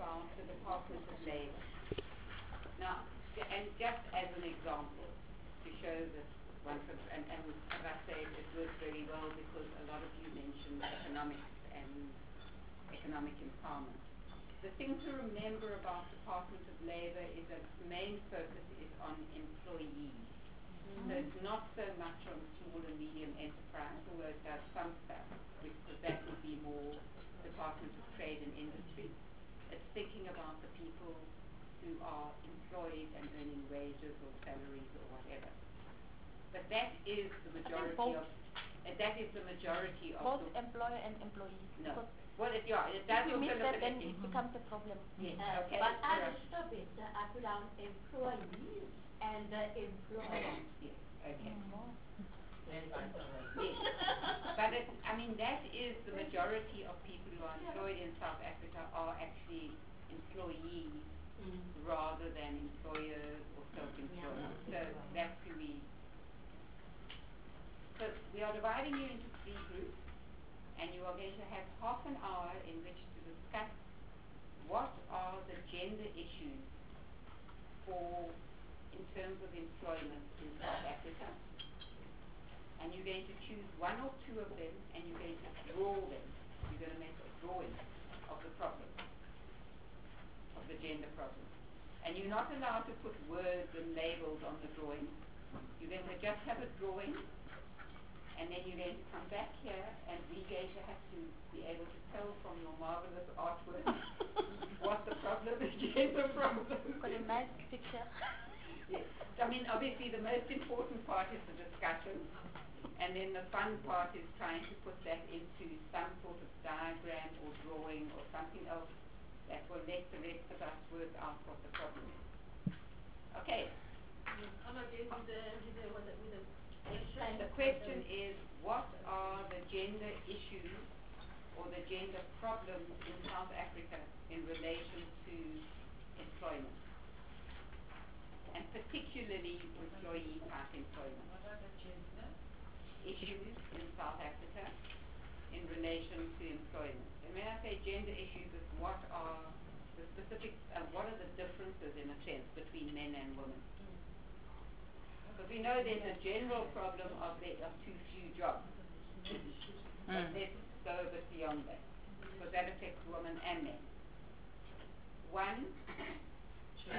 about the Department of Labor. Now, and just as an example, to show that one could, and as I say, it works very well because a lot of you mentioned economics and economic empowerment. The thing to remember about Department of Labor is that its main focus is on employees. So it's not so much on small and medium enterprise, although it does some stuff, because that would be more Department of Trade and Industry. It's thinking about the people who are employed and earning wages or salaries or whatever. But that is the majority of. That is the majority of both employer and employee. No. Well, it does If you also miss look that, at then it. it becomes a problem. Yes. Okay. But I stop it. I put down employees and employers. Yes. Okay. Yes. But I mean, that is the majority of people who are employed in South Africa are actually employees rather than employers or self-employed. So that's who we. So we are dividing you into 3 groups, and you are going to have half an hour in which to discuss what are the gender issues in terms of employment in South Africa. And you're going to choose 1 or 2 of them, and you're going to draw them. You're going to make a drawing of the problem, of the gender problem. And you're not allowed to put words and labels on the drawing. You're going to just have a drawing, and then you're going to come back here, and we're going to have to be able to tell from your marvelous artwork what the problem is, gender problem. Got a nice picture. Yes. I mean, obviously the most important part is the discussion, and then the fun part is trying to put that into some sort of diagram or drawing or something else that will let the rest of us work out what the problem is. Okay. The question is, what are the gender issues or the gender problems in South Africa in relation to employment? And particularly employee-type employment. What are the gender issues in South Africa in relation to employment? And when I say gender issues, it's what are the specific, what are the differences in a sense between men and women? Because we know there's a general problem of there are too few jobs. But let's go a bit beyond that, because that affects women and men. 1, 2,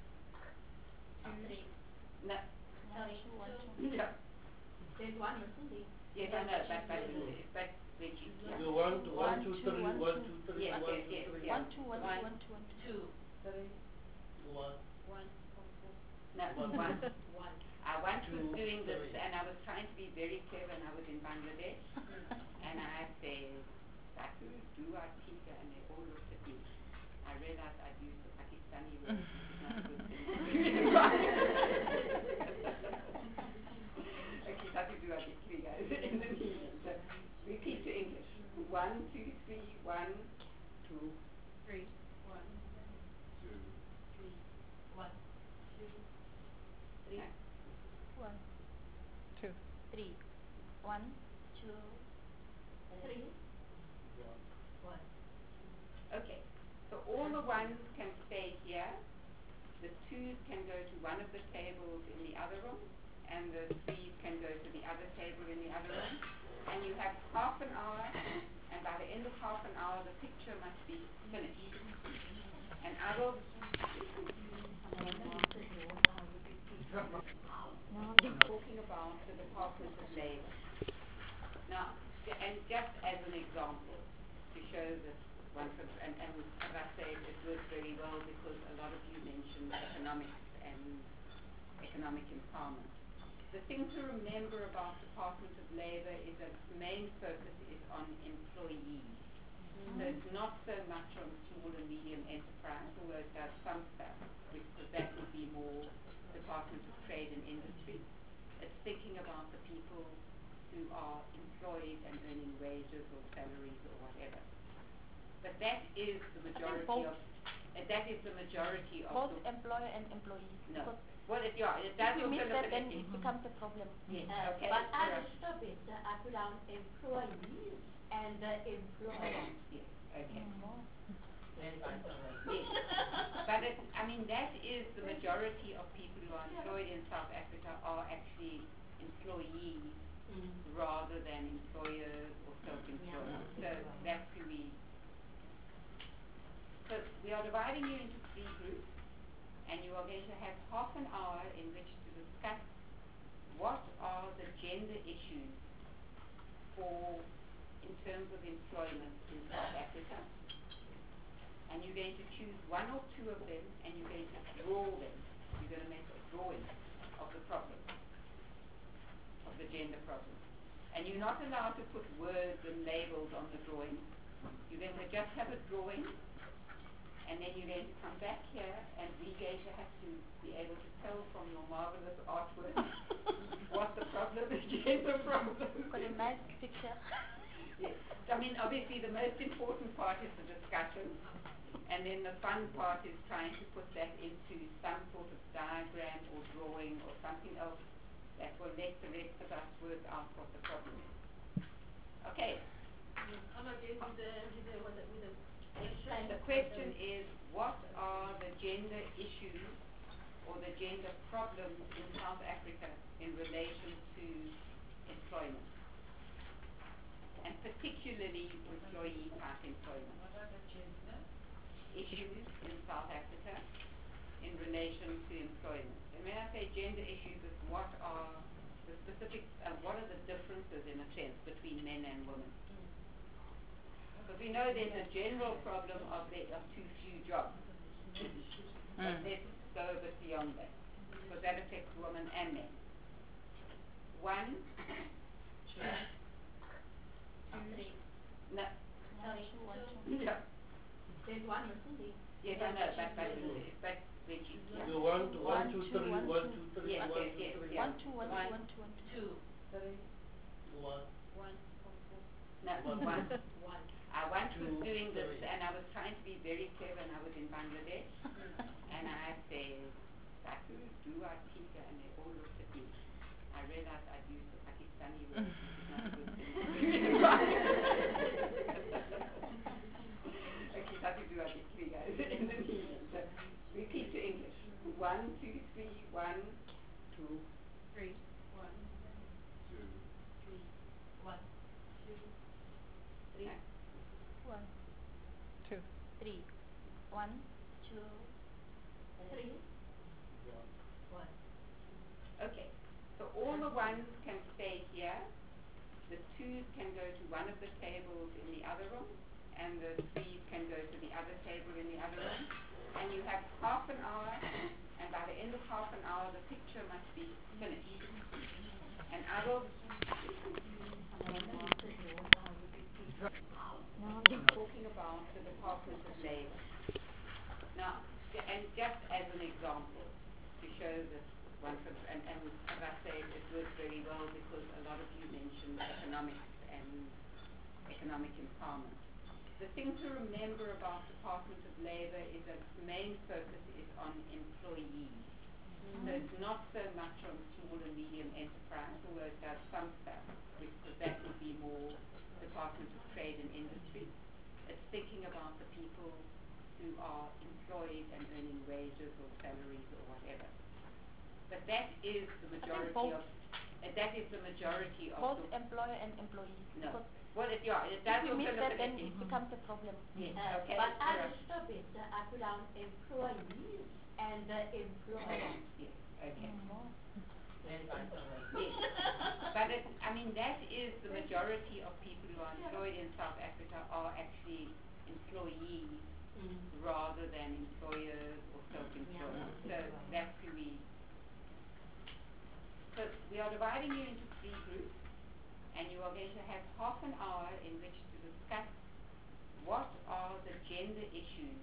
3. No. Sorry. Yeah. There's 1 missing. Yes, I know, but Reggie. Yeah. So 1, 2, 3, 1, 2, 3, Yes, 1, 2, yes, 3. yes. 1, 2, 1, 2, 1, 2, 1, 2. 2. 1. No, 1. 1. I once was 2, doing this, 3. and I was trying to be very clever, and I was in Bangladesh, and I said, Baku, Dua, Tika, and they all looked at me. I realized I'd used the Pakistani word, which is not a good thing. Okay, Baku, Dua, Tika, guys, Indonesian. So, repeat to English. 1, 2, 3, 1, 2, 3, 1, 2, 3. 1. 2. 3. 1, 2, 3. 1, 2, 3. 1. Okay, so all the 1s can stay here, the 2s can go to one of the tables in the other room, and the 3s can go to the other table in the other room, and you have half an hour, and by the end of half an hour the picture must be finished. And I will talking about the Department of Labor. Now, and just as an example, to show that one could, and as I say, it works very well because a lot of you mentioned economics and economic empowerment. The thing to remember about Department of Labor is that its main focus is on employees. So it's not so much on small and medium enterprise, although it does some stuff, because that would be more Department of Trade and Industry. It's thinking about the people who are employed and earning wages or salaries or whatever. But that is the majority of. That is the majority of. Both employer and employee. No. Well, it does If you also miss look that, at then it. it becomes a problem. Yes. Okay. But I stop it. I put down employees and employers. Yes. Okay. Yes. Yes. is the majority of people who are employed in South Africa are actually employees rather than employers or self-employed. So that's who we. So we are dividing you into 3 groups, and you are going to have half an hour in which to discuss what are the gender issues in terms of employment in South Africa. And you're going to choose 1 or 2 of them, and you're going to draw them. You're going to make a drawing of the problem, of the gender problem. And you're not allowed to put words and labels on the drawing. You're going to just have a drawing, and then you're going to come back here, and we're going to have to be able to tell from your marvelous artwork what the problem is, gender problem. Got a nice picture. Yes. I mean, obviously the most important part is the discussion, and then the fun part is trying to put that into some sort of diagram or drawing or something else that will let the rest of us work out what the problem is. Okay. And the question is, what are the gender issues or the gender problems in South Africa in relation to employment? And particularly employee type employment. What are the gender issues in South Africa in relation to employment? And when I say gender issues, it's what are the specific, what are the differences in a sense between men and women? Because we know there's a general problem of there are too few jobs. But let's go a bit beyond that, because that affects women and men. 1, 2, 3. No. Sorry. 1, 2. Yeah. There's 1 missing there. Yes, I know, but Reggie. Yeah. So 1, 2, 3, 1, 2, 3, Yes, 1, yes, 2, 3. yes. 1, 2, 1, 2, 1, 2, 1, 2. 1. No, 1. 1. I once was 2, doing this, 3. and I was trying to be very clever, and I was in Bangladesh, and I said, Dua Tika, and they all looked at me. I realized I'd used the Pakistani word, which is not a good thing. Okay, Sati Dua Tika, guys, Indonesian. So, repeat to English. 1, 2, 3, 1, 2, 3, 1, 2, 3, 1, 2, 3. 1, 2, 3. 1, 2, 3. 1. Okay, so all the 1s can stay here, the 2s can go to one of the tables in the other room, and the 3s can go to the other table in the other room, and you have half an hour, and by the end of half an hour the picture must be finished. And I will talking about the Department of Labor. Now, and just as an example, to show that one could, and as I say, it works very well because a lot of you mentioned economics and economic empowerment. The thing to remember about Department of Labor is that its main focus is on employees. So it's not so much on small and medium enterprise, although it does some stuff, because that would be more Department of Trade and Industry. It's thinking about the people who are employed and earning wages or salaries or whatever. But that is the majority both. of. That is the majority of. Both employer and employee. No. Because Well, it does if also you miss look that, at then it. it becomes a problem. Yes, okay. But I Right. will stop it. I put down employees and employers. Yes, okay. And vice versa. Yes. But I mean, that is the majority of people who are employed in South Africa are actually employees rather than employers or self-employed. So that's who we. So we are dividing you into 3 groups, and you are going to have half an hour in which to discuss what are the gender issues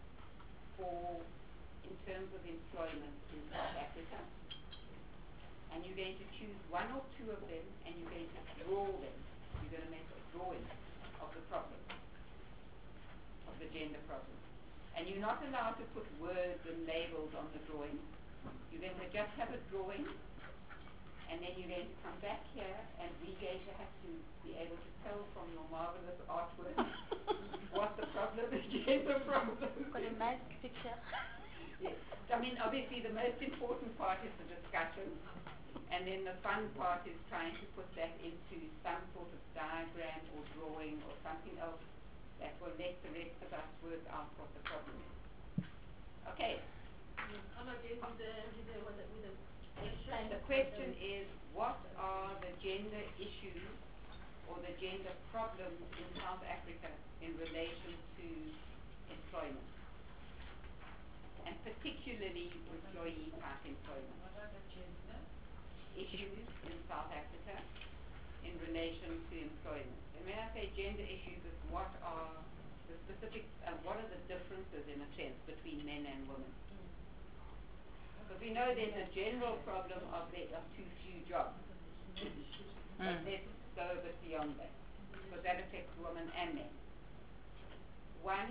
in terms of employment in South Africa. And you're going to choose 1 or 2 of them, and you're going to draw them. You're going to make a drawing of the problem, of the gender problem. And you're not allowed to put words and labels on the drawing. You're going to just have a drawing, and then you're going to come back here, and we're going to have to be able to tell from your marvelous artwork what the problem is, gender problem. Got a nice picture. Yes. I mean, obviously the most important part is the discussion, and then the fun part is trying to put that into some sort of diagram or drawing or something else that will let the rest of us work out what the problem is. Okay. Come again with the The question is, what are the gender issues or the gender problems in South Africa in relation to employment? And particularly employee type employment. What are the gender Issues in South Africa in relation to employment. And when I say gender issues, it's what are the specific, what are the differences in a sense between men and women? Because we know there's a general problem of there are too few jobs. But let's go a bit beyond that, because that affects women and men. One,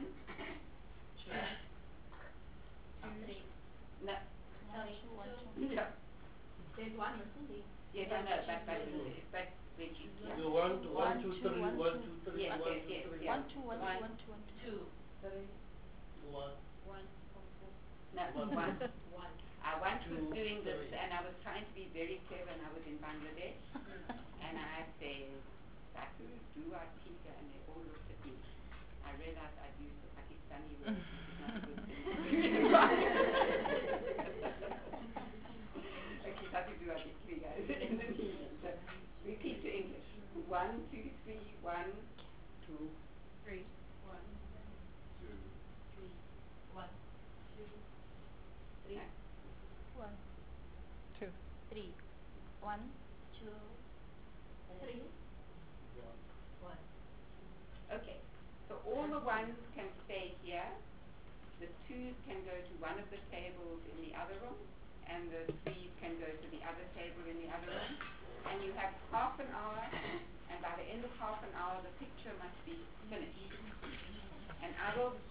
Three. no, Sorry. One, two. no. There's one missing there. Yes, I know, but Reggie, yeah. You want one, two, three, one, one, two. two, three, Yes, one, yes, two, yes, three, yeah. One, two, one, two, one, two, one, two. one. No, one. One. I once was Two, doing this, three. and I was trying to be very clever, and I was in Bangladesh, and I said, Satu, dua, tiga, and they all looked at me. I realized I'd used the Pakistani word, which is not a good thing. Okay, Satu, dua, tiga, is Indonesian. So, repeat to English. 1, 2, 3, 1, 2, 3. 1. 2. 3. 1. 2. 3. One. Two. Three. One. 2. 3. 1. Okay, so all the ones can stay here, the twos can go to one of the tables in the other room, and the threes can go to the other table in the other room, and you have half an hour, and by the end of half an hour the picture must be finished. And I will